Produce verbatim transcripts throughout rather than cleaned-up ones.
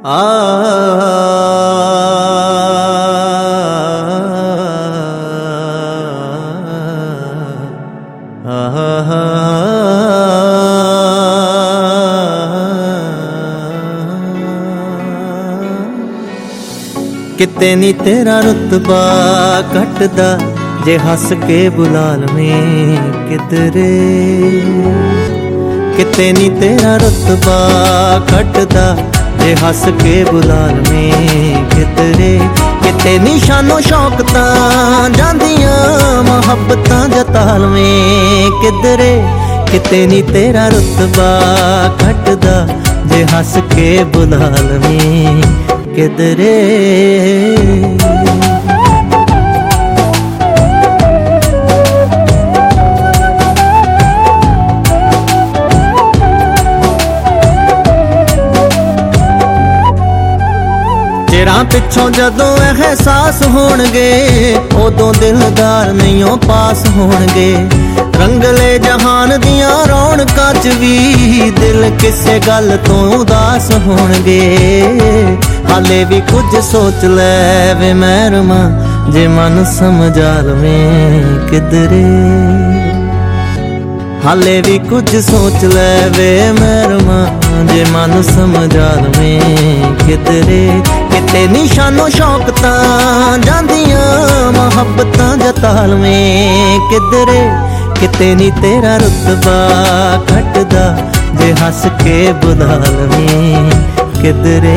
आ किते नी तेरा रुतबा घटदा जे हस के बुला लवें किधरे। किते नी तेरा रुतबा घटदा जे हस के बुला लवें किधरे। किते नी शानो शौकतां जांदियां मुहब्बतां जता लवें किधरे। किते नी तेरा रुतबा घटदा जे हस के बुला लवें किधरे। चिरां पिछों जदों एहसास होणगे उदों दिलदार नहींओ पास होणगे। रंगले जहान दियां रौनकां च भी दिल किसे गल तों उदास होणगे। हाले भी कुछ सोच लै वे महरमा जे मन समझा लवें किधरे। हाले भी कुछ सोच लै वे महरमा जे मन समझा लवें किधरे। किते निशानो शौकतां जांदियां मुहब्बतां जता लवें किधरे। किते नी तेरा रुतबा घटदा जे हस के बुला लवें किधरे।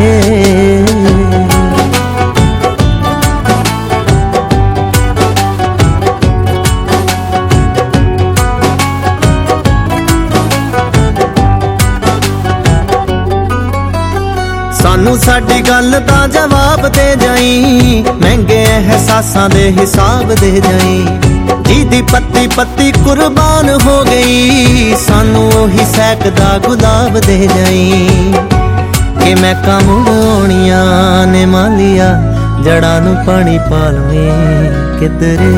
सानू साडी गल दा जवाब दे जाई, महंगे एहसासां दे हिसाब दे जाई। जिदी पत्ती पत्ती कुर्बान हो गई, सानू ओही सैकदा गुलाब दे जाई। कि मैं मुड़ आउणियां ने मालिया जड़ा नू पानी पा लवें किधरे।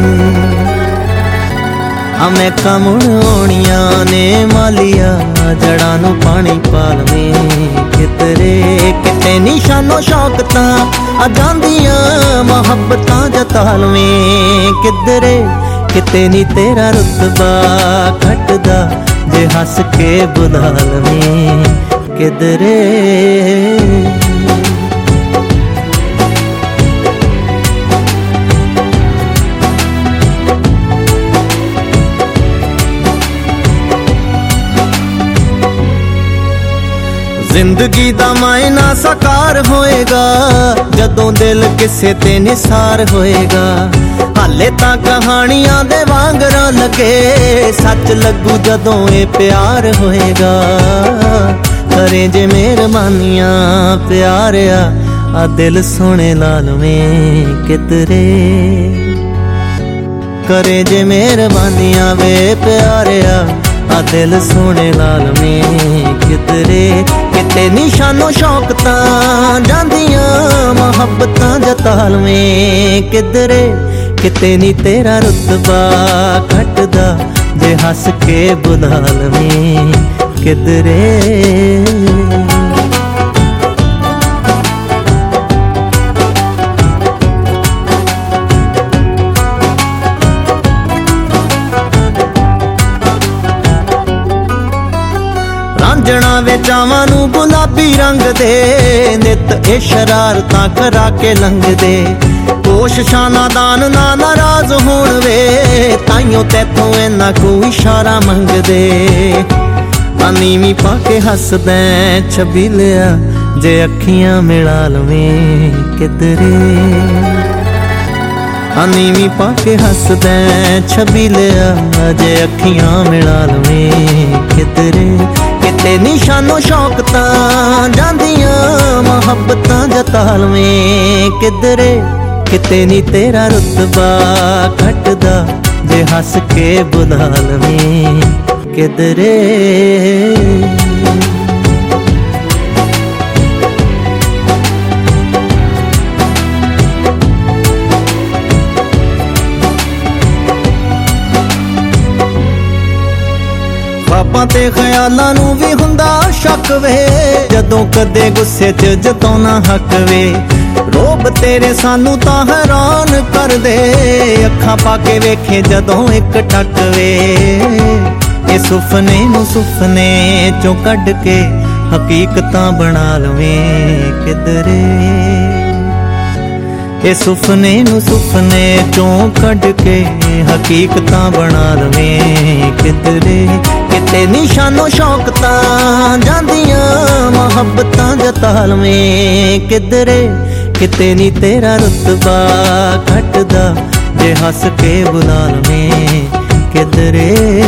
मैं मुड़ आउणियां ने मालिया जड़ा नू पानी पा लवें किधरे। किते निशानो शौकतां आ जांदियां मुहब्बतां जता लवें किधरे। किते नी तेरा रुतबा घटदा जे हस के बुला लवें किधरे। जिंदगी दा मायना साकार होएगा जदों दिल किसे ते निसार होएगा। हाले तां कहानियां दे वांगरा लगे, सच लगू जदों ए प्यार होएगा। करे जे मेहरबानियां प्यारिया आ दिल सोने ला लवें किधरे। करे जे मेहरबानियां वे प्यारिया आ दिल सोने ला लवें किधरे। किते निशानो शौकतां जांदियां मुहब्बतां जता लवें किधरे। किते नी तेरा रुतबा घटदा जे हस के बुला लवें किधरे। रांझणा वे चावां नू गुलाबी रंग दे, नित ए शरारतां करा के लंघ दे। कोशिशां नादान ना नाराज होण वे, ताइयों तैथों इन्ना को इशारा मंगदे। नीवी पाके हसदैं छबीलिया जे अखियां मिला लवें किधरे। नीवी पाके हसदैं छबीलिया जे अखियां मिला लवें किधरे। किते निशानो शौकतां जांदियां मुहब्बतां जता लवें किधरे। किते नी तेरा रुतबा घटदा जे हस के बुला लवें किधरे। ख्वाबां ਤੇ ਖਿਆਲਾਂ ਨੂੰ ਵੀ ਹੁੰਦਾ ਸ਼ੱਕ ਵੇ, ਜਦੋਂ ਕਦੇ ਗੁੱਸੇ 'ਚ ਜਤਾਉਣਾ ਹੱਕ ਵੇ। ਰੋਬ ਤੇਰੇ ਸਾਨੂੰ ਤਾਂ ਹੈਰਾਨ ਕਰਦੇ, ਅੱਖਾਂ ਪਾ ਕੇ ਵੇਖੇ ਜਦੋਂ ਇੱਕ ਟੱਕ ਵੇ। ਇਹ ਸੁਪਨੇ ਨੂੰ ਸੁਪਨੇ ਚੋਂ ਕੱਢ ਕੇ ਹਕੀਕਤਾਂ ਬਣਾ ਲਵੇਂ ਕਿਧਰੇ। ਇਹ ਸੁਪਨੇ ਨੂੰ ਸੁਪਨੇ ਚੋਂ ਕੱਢ ਕੇ ਹਕੀਕਤਾਂ ਬਣਾ ਲਵੇਂ ਕਿਧਰੇ। ਕਿਤੇ ਨਿਸ਼ਾਨੋ ਸ਼ੌਕ ਤਾਂ ਜਾਂਦੀਆਂ ਮੁਹੱਬਤਾਂ ਜਤਾ ਲਵੇਂ ਕਿਧਰੇ। ਕਿਤੇ ਨੀ ਤੇਰਾ ਰੁਤਬਾ ਘਟਦਾ ਜੇ ਹੱਸ ਕੇ ਬੁਲਾ ਲਵੇਂ ਕਿਧਰੇ।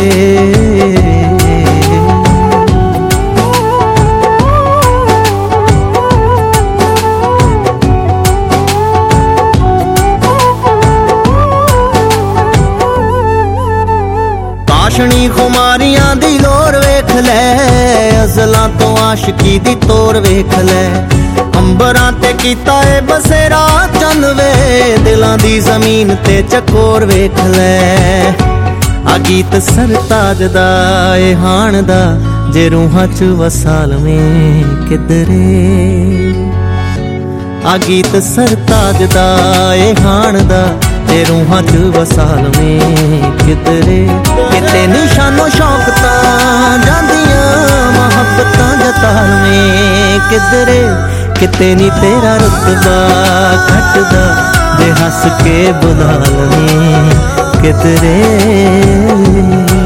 ਕਾਸ਼ਣੀ ਖੁਮਾਰੀਆਂ ਦੀ ਲੋਰ ਵੇਖ ਲੈ, ਅਜ਼ਲਾਂ ਤੋਂ ਆਸ਼ਕੀ ਦੀ ਤੋਰ ਵੇਖ ਲੈ। ਅੰਬਰਾਂ ਤੇ ਕੀਤਾ ਏ ਬਸੇਰਾ ਚੰਨ ਵੇ, ਦਿਲਾਂ ਦੀ ਜ਼ਮੀਨ ਤੇ ਚਕੋਰ ਵੇਖ ਲੈ। ਆ ਗੀਤ ਸਰਤਾਜ ਦਾ ਏ ਹਾਣ ਦਾ, ਜੇ ਰੂਹਾਂ 'ਚ ਵਸਾ ਲਵੇਂ ਕਿਧਰੇ। ਆ ਗੀਤ ਸਰਤਾਜ ਦਾ ਏ ਹਾਣ ਦਾ, ਤੇ ਰੂਹਾਂ 'ਚ ਵਸਾ ਲਵੇਂ ਕਿਧਰੇ। ਕਿਤੇ ਨਿਸ਼ਾਨੋ ਸ਼ੌਕ ਤਾਂ ਜਾਂਦੀਆਂ ਮੁਹੱਬਤਾਂ ਜਤਾ ਲਵੇਂ ਕਿਧਰੇ। ਕਿਤੇ ਨੀ ਤੇਰਾ ਰੁਤਬਾ ਘਟਦਾ ਜੇ ਹੱਸ ਕੇ ਬੁਲਾ ਲਵੇਂ ਕਿਧਰੇ।